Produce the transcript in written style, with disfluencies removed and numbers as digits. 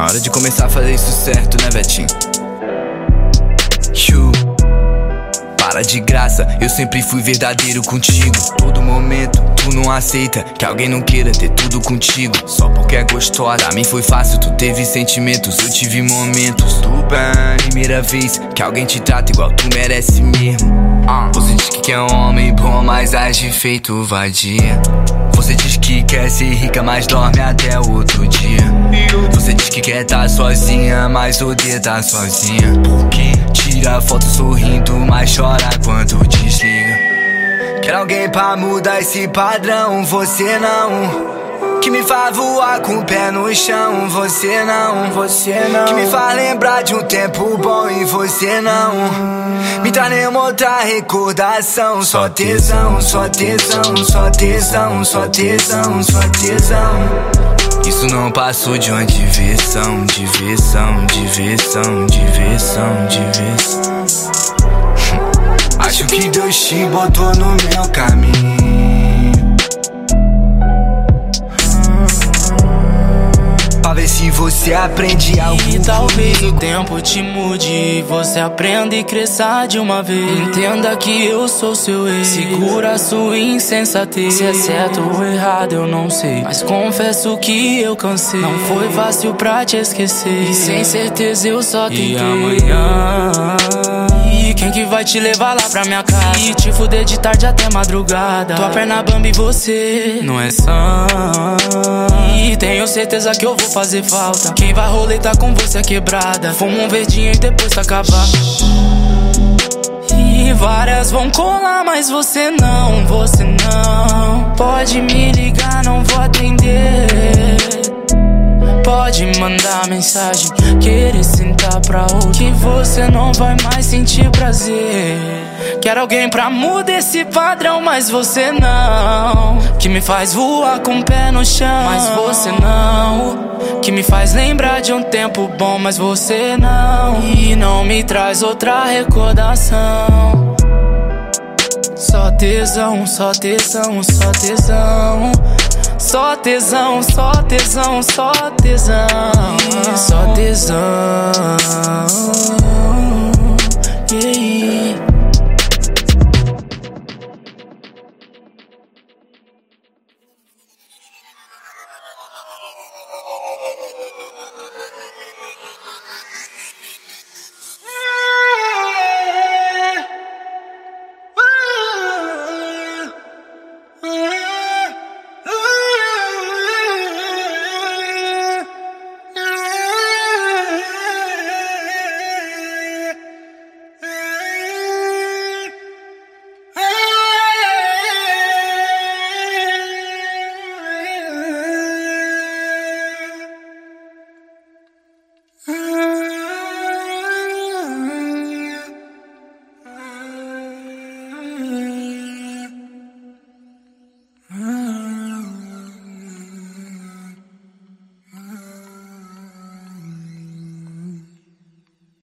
hora de começar a fazer isso certo, né, Betinho? Para de graça, eu sempre fui verdadeiro contigo. Todo momento, tu não aceita que alguém não queira ter tudo contigo. Só porque é gostosa, pra mim foi fácil, tu teve sentimentos, eu tive momentos. Tu bem, primeira vez que alguém te trata igual tu merece mesmo. Você diz que é um homem bom, mas age feito vadia. Você diz que quer ser rica, mas dorme até o outro dia. Você diz que quer tá sozinha, mas odeia tá sozinha. Por quê? Tira foto sorrindo, mas chora quando desliga. Quero alguém pra mudar esse padrão, você não. Que me faz voar com o pé no chão, você não. Que me faz lembrar de um tempo bom e você não. Me traz nenhuma outra recordação. Só tesão, só tesão, só tesão, só tesão, só tesão. Isso não passou de uma diversão, diversão, diversão, diversão, diversão. Acho que Deus te botou no meu caminho pra ver se você aprende algo. E talvez o tempo te mude e você aprenda e cresça de uma vez. Entenda que eu sou seu ex, segura a sua insensatez. Se é certo ou errado eu não sei, mas confesso que eu cansei. Não foi fácil pra te esquecer, e sem certeza eu só tentei. E amanhã, e quem que vai te levar lá pra minha casa e te fuder de tarde até madrugada? Tua perna bamba e você não é sã. E tenho certeza que eu vou fazer falta. Quem vai roletar com você é quebrada. Fuma um verdinho e depois acabar. E várias vão colar, mas você não, você não. Pode me ligar, não vou atender. Pode mandar mensagem, querer sentar pra outro, que você não vai mais sentir prazer. Quero alguém pra mudar esse padrão, mas você não. Que me faz voar com o pé no chão, mas você não. Que me faz lembrar de um tempo bom, mas você não. E não me traz outra recordação. Só tesão, só tesão, só tesão. Só tesão, só tesão, só tesão. Só tesão. Yeah.